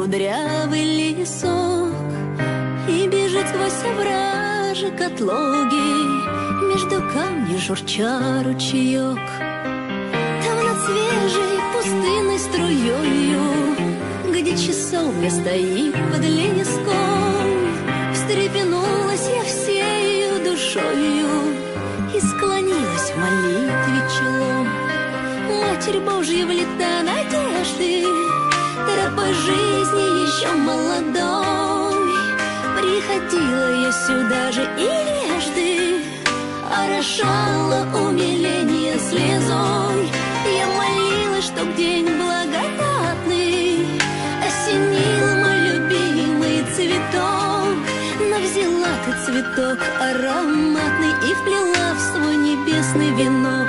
кудрявый лесок и бежит сквозь овражек отлогий, между камней журча ручеек. Там над свежей пустынной струёю, где часовня стоит под леском, встрепенулась я всею душою и склонилась в молитве челом. Матерь Божья, влита надежды, тропой жизни еще молодой, приходила я сюда же и вежды орошала умиление слезой. Я молилась, чтоб день благодатный осенил мой любимый цветок, но взяла ты цветок ароматный и вплела в свой небесный венок.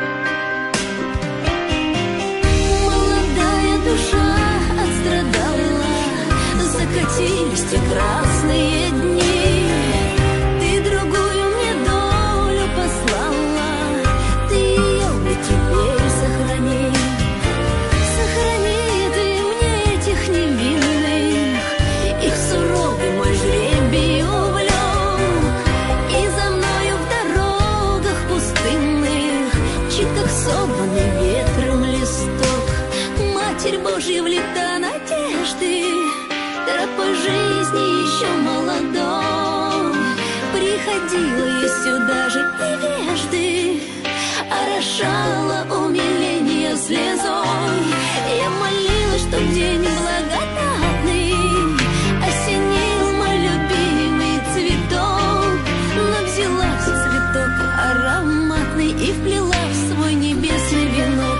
Молодая душа отстрадала, закатились те красные дни. Ты другую мне долю послала, ты ее мне теперь сохрани. Сохрани ты мне этих невинных, их суровый мой жребий увлек, и за мною в дорогах пустынных чит, как сорванный ветром листок. Матерь Божья, влита надежды, тропой жизни еще молодой, приходила я сюда же и вежды орошала умиление слезой. Я молилась, чтоб день благодатный осенил мой любимый цветок, но взяла цветок ароматный и вплела в свой небесный венок.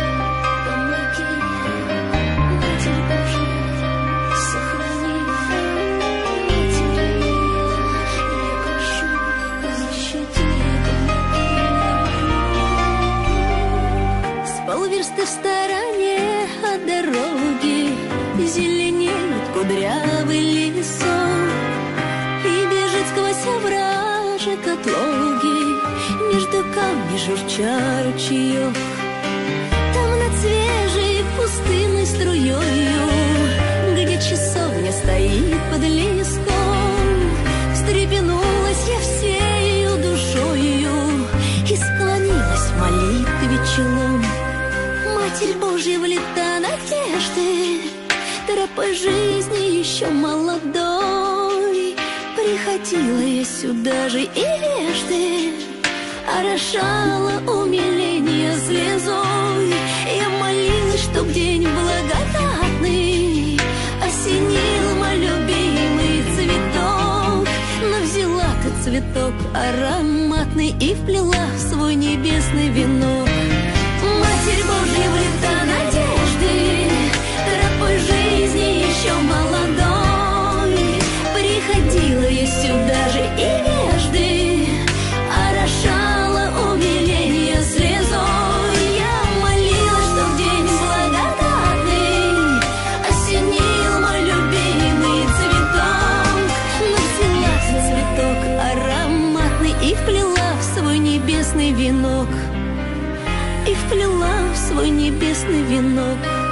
Полверсты в стороне от дороги зеленеет кудрявый лесок и бежит сквозь овражек отлогий, между камней журча ручеек. Там над свежей пустынной струёю, где часовня стоит под леском, встрепенулась я всею душою и склонилась в молитве челом. Матерь Божья, влита надежды, тропой жизни еще молодой, приходила я сюда же и вежды орошала умиление слезой. Я молилась, чтоб день благодатный осенил мой любимый цветок, но взяла ты цветок ароматный и вплела в свой небесный венок. Матерь Божья, влита надежды, тропой жизни еще молодой, приходила я сюда же и вежды орошала умиление слезой. Я молилась, чтоб день благодатный осенил мой любимый цветок, но взяла цветок ароматный и вплела в свой небесный венок, и вплела в свой небесный венок.